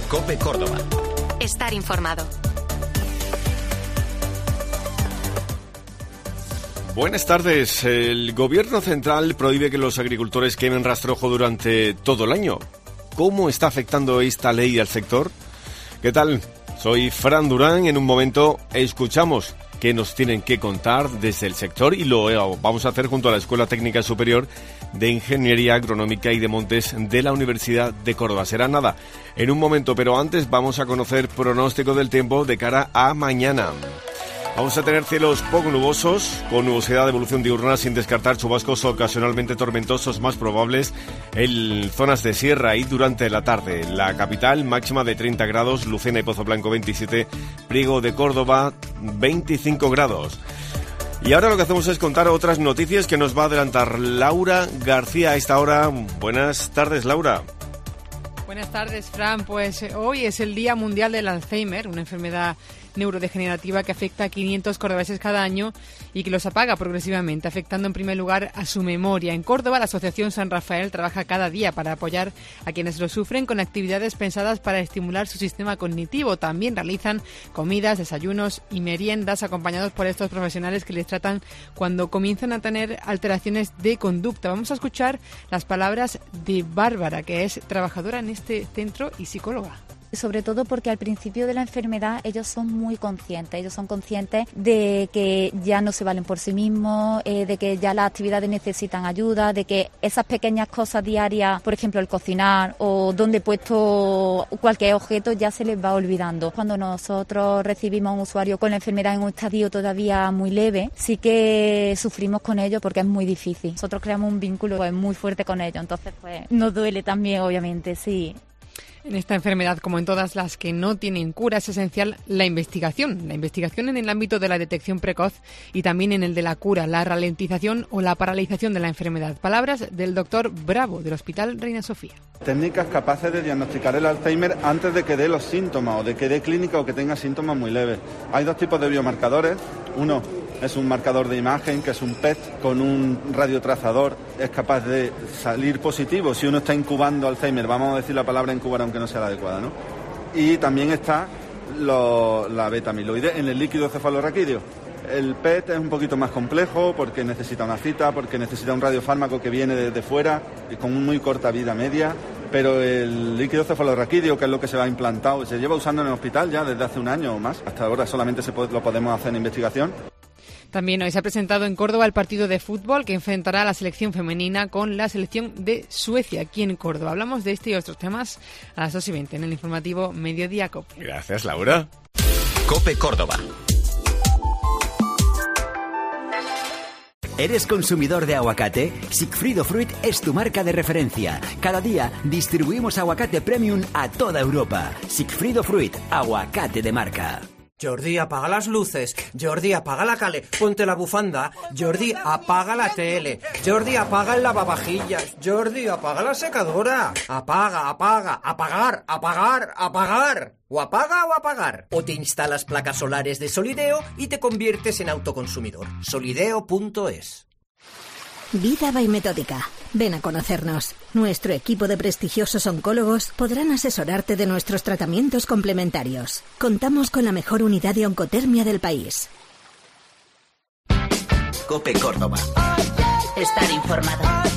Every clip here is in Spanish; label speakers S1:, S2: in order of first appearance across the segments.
S1: COPE Córdoba.
S2: Estar informado.
S3: Buenas tardes. El Gobierno central prohíbe que los agricultores quemen rastrojo durante todo el año. ¿Cómo está afectando esta ley al sector? ¿Qué tal? Soy Fran Durán. En un momento escuchamos qué nos tienen que contar desde el sector y lo vamos a hacer junto a la Escuela Técnica Superior de Ingeniería Agronómica y de Montes de la Universidad de Córdoba. Será nada en un momento, pero antes vamos a conocer pronóstico del tiempo de cara a mañana. Vamos a tener cielos poco nubosos, con nubosidad de evolución diurna, sin descartar chubascos ocasionalmente tormentosos más probables en zonas de sierra y durante la tarde. La capital, máxima de 30 grados, Lucena y Pozo Blanco 27, Priego de Córdoba 25 grados. Y ahora lo que hacemos es contar otras noticias que nos va a adelantar Laura García a esta hora. Buenas tardes, Laura.
S4: Buenas tardes, Fran. Pues hoy es el Día Mundial del Alzheimer, una enfermedad neurodegenerativa que afecta a 500 cordobeses cada año y que los apaga progresivamente, afectando en primer lugar a su memoria. En Córdoba, la Asociación San Rafael trabaja cada día para apoyar a quienes lo sufren con actividades pensadas para estimular su sistema cognitivo. También realizan comidas, desayunos y meriendas acompañados por estos profesionales que les tratan cuando comienzan a tener alteraciones de conducta. Vamos a escuchar las palabras de Bárbara, que es trabajadora en este centro y psicóloga.
S5: Sobre todo porque al principio de la enfermedad ellos son muy conscientes, de que ya no se valen por sí mismos, de que ya las actividades necesitan ayuda, de que esas pequeñas cosas diarias, por ejemplo el cocinar o donde he puesto cualquier objeto, ya se les va olvidando. Cuando nosotros recibimos a un usuario con la enfermedad en un estadio todavía muy leve, sí que sufrimos con ellos porque es muy difícil. Nosotros creamos un vínculo muy fuerte con ellos, entonces pues nos duele también, obviamente, sí.
S4: En esta enfermedad, como en todas las que no tienen cura, es esencial la investigación en el ámbito de la detección precoz y también en el de la cura, la ralentización o la paralización de la enfermedad. Palabras del doctor Bravo, del Hospital Reina Sofía.
S6: Técnicas capaces de diagnosticar el Alzheimer antes de que dé los síntomas o de que dé clínica o que tenga síntomas muy leves. Hay dos tipos de biomarcadores. Uno es un marcador de imagen, que es un PET con un radiotrazador. Es capaz de salir positivo si uno está incubando Alzheimer. Vamos a decir la palabra incubar aunque no sea la adecuada, ¿no? Y también está la beta-amiloide en el líquido cefalorraquídeo. El PET es un poquito más complejo porque necesita una cita, porque necesita un radiofármaco que viene desde fuera y con muy corta vida media. Pero el líquido cefalorraquídeo, que es lo que se va implantado, se lleva usando en el hospital ya desde hace un año o más. Hasta ahora solamente lo podemos hacer en investigación.
S4: También hoy se ha presentado en Córdoba el partido de fútbol que enfrentará a la selección femenina con la selección de Suecia aquí en Córdoba. Hablamos de este y otros temas a las 2:20 en el informativo Mediodía COPE.
S3: Gracias, Laura.
S1: COPE Córdoba.
S7: ¿Eres consumidor de aguacate? Sigfrido Fruit es tu marca de referencia. Cada día distribuimos aguacate premium a toda Europa. Sigfrido Fruit, aguacate de marca.
S8: Jordi, apaga las luces. Jordi, apaga la cale. Ponte la bufanda. Jordi, apaga la tele. Jordi, apaga el lavavajillas. Jordi, apaga la secadora. Apaga, apagar. O apaga o apagar. O te instalas placas solares de Solideo y te conviertes en autoconsumidor. Solideo.es.
S9: Vida by Metódica. Ven a conocernos. Nuestro equipo de prestigiosos oncólogos podrán asesorarte de nuestros tratamientos complementarios. Contamos con la mejor unidad de oncotermia del país.
S1: COPE Córdoba.
S2: Estar informado.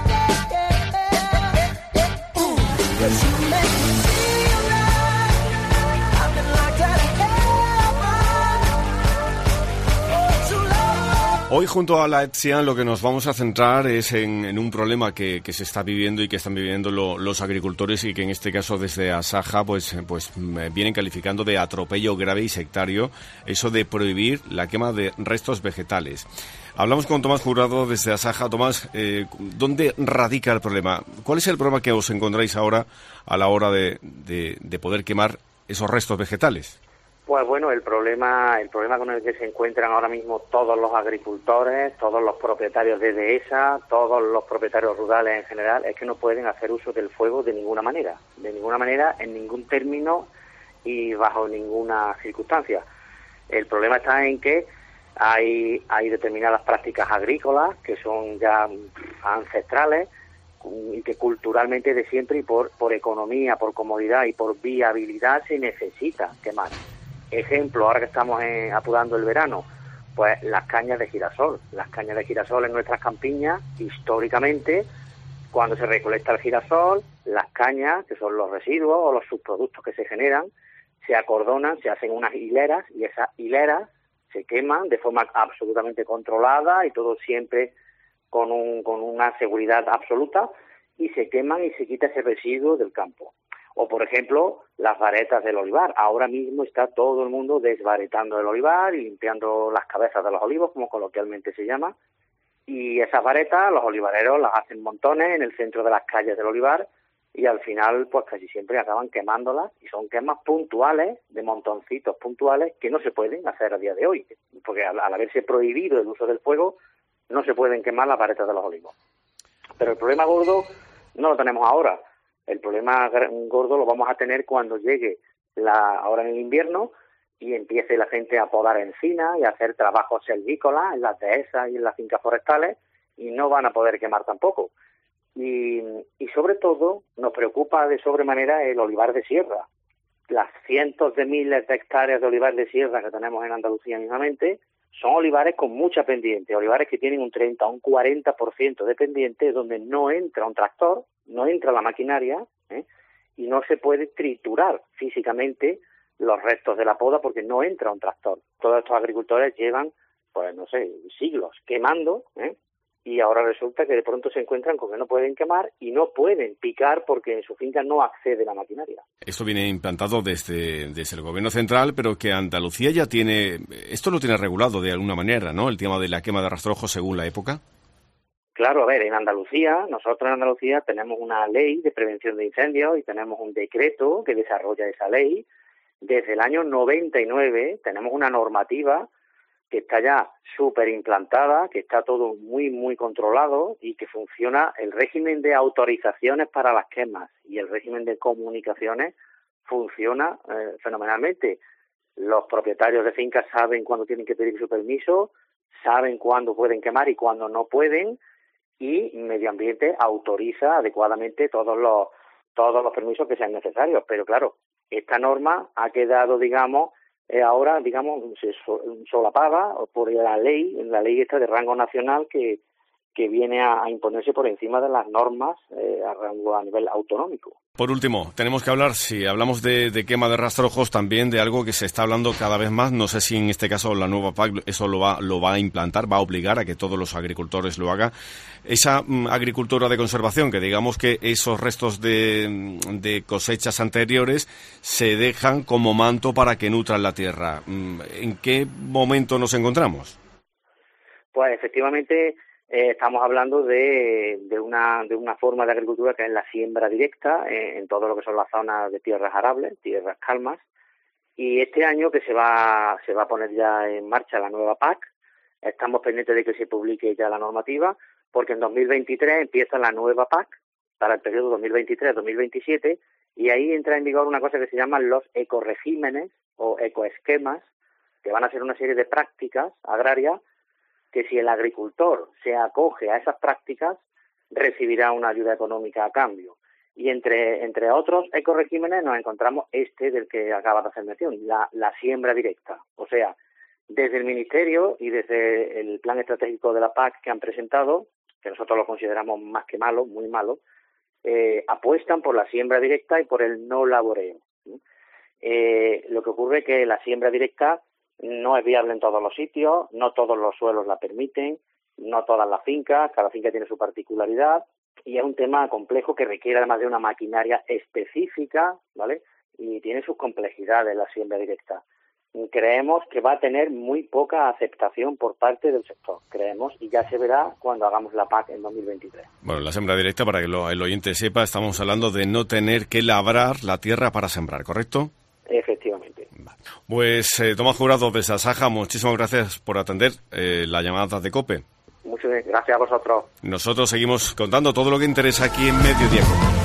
S3: Hoy junto a la ETSIA lo que nos vamos a centrar es en un problema que se está viviendo y que están viviendo los agricultores y que en este caso desde Asaja pues vienen calificando de atropello grave y sectario, eso de prohibir la quema de restos vegetales. Hablamos con Tomás Jurado desde Asaja. Tomás, ¿dónde radica el problema? ¿Cuál es el problema que os encontráis ahora a la hora de poder quemar esos restos vegetales?
S10: Pues bueno, el problema con el que se encuentran ahora mismo todos los agricultores, todos los propietarios de dehesa, todos los propietarios rurales en general, es que no pueden hacer uso del fuego de ninguna manera, en ningún término y bajo ninguna circunstancia. El problema está en que hay determinadas prácticas agrícolas que son ya ancestrales y que culturalmente de siempre y por economía, por comodidad y por viabilidad se necesita quemar. Ejemplo, ahora que estamos apurando el verano, pues las cañas de girasol. Las cañas de girasol en nuestras campiñas, históricamente, cuando se recolecta el girasol, las cañas, que son los residuos o los subproductos que se generan, se acordonan, se hacen unas hileras y esas hileras se queman de forma absolutamente controlada y todo siempre con una seguridad absoluta, y se queman y se quita ese residuo del campo. O, por ejemplo, las varetas del olivar. Ahora mismo está todo el mundo desvaretando el olivar y limpiando las cabezas de los olivos, como coloquialmente se llama. Y esas varetas, los olivareros las hacen montones en el centro de las calles del olivar y al final, pues casi siempre acaban quemándolas, y son quemas puntuales, de montoncitos puntuales, que no se pueden hacer a día de hoy, porque al haberse prohibido el uso del fuego, no se pueden quemar las varetas de los olivos. Pero el problema gordo no lo tenemos ahora. El problema gordo lo vamos a tener cuando llegue ahora en el invierno y empiece la gente a podar encinas y a hacer trabajos silvícolas en las dehesas y en las fincas forestales, y no van a poder quemar tampoco. Y sobre todo nos preocupa de sobremanera el olivar de sierra. Las cientos de miles de hectáreas de olivar de sierra que tenemos en Andalucía mismamente son olivares con mucha pendiente, olivares que tienen un 30 o un 40% de pendiente, donde no entra un tractor, no entra la maquinaria, y no se puede triturar físicamente los restos de la poda porque no entra un tractor. Todos estos agricultores llevan, pues no sé, siglos quemando, y ahora resulta que de pronto se encuentran con que no pueden quemar y no pueden picar porque en su finca no accede la maquinaria.
S3: Esto viene implantado desde el gobierno central, pero que Andalucía ya esto lo tiene regulado de alguna manera, ¿no? El tema de la quema de rastrojos según la época.
S10: Claro, a ver, nosotros en Andalucía tenemos una ley de prevención de incendios y tenemos un decreto que desarrolla esa ley. Desde el año 99 tenemos una normativa que está ya súper implantada, que está todo muy, muy controlado y que funciona el régimen de autorizaciones para las quemas y el régimen de comunicaciones funciona fenomenalmente. Los propietarios de fincas saben cuándo tienen que pedir su permiso, saben cuándo pueden quemar y cuándo no pueden, y Medio Ambiente autoriza adecuadamente todos los permisos que sean necesarios. Pero claro, esta norma ha quedado, ahora, solapada por la ley esta de rango nacional que viene a imponerse por encima de las normas a nivel autonómico.
S3: Por último, tenemos que hablar, si hablamos de quema de rastrojos, también de algo que se está hablando cada vez más. No sé si en este caso la nueva PAC eso lo va a implantar, va a obligar a que todos los agricultores lo hagan. Esa agricultura de conservación, que digamos que esos restos de cosechas anteriores se dejan como manto para que nutran la tierra. ¿En qué momento nos encontramos?
S10: Pues efectivamente estamos hablando de una forma de agricultura que es la siembra directa en todo lo que son las zonas de tierras arables, tierras calmas, y este año que se va a poner ya en marcha la nueva PAC, estamos pendientes de que se publique ya la normativa, porque en 2023 empieza la nueva PAC para el periodo 2023-2027, y ahí entra en vigor una cosa que se llaman los ecoregímenes o ecoesquemas, que van a ser una serie de prácticas agrarias que si el agricultor se acoge a esas prácticas, recibirá una ayuda económica a cambio. Y entre otros ecoregímenes nos encontramos del que acaba de hacer mención, la siembra directa. O sea, desde el Ministerio y desde el Plan Estratégico de la PAC que han presentado, que nosotros lo consideramos más que malo, muy malo, apuestan por la siembra directa y por el no laboreo. Lo que ocurre es que la siembra directa no es viable en todos los sitios, no todos los suelos la permiten, no todas las fincas, cada finca tiene su particularidad y es un tema complejo que requiere además de una maquinaria específica, ¿vale? Y tiene sus complejidades la siembra directa. Creemos que va a tener muy poca aceptación por parte del sector, creemos, y ya se verá cuando hagamos la PAC en 2023. Bueno,
S3: la siembra directa, para que el oyente sepa, estamos hablando de no tener que labrar la tierra para sembrar, ¿correcto?
S10: Efectivamente.
S3: Pues Tomás Jurado de Sasaja, muchísimas gracias por atender la llamada de COPE.
S10: Muchas gracias a vosotros.
S3: Nosotros seguimos contando todo lo que interesa aquí en Mediodía COPE.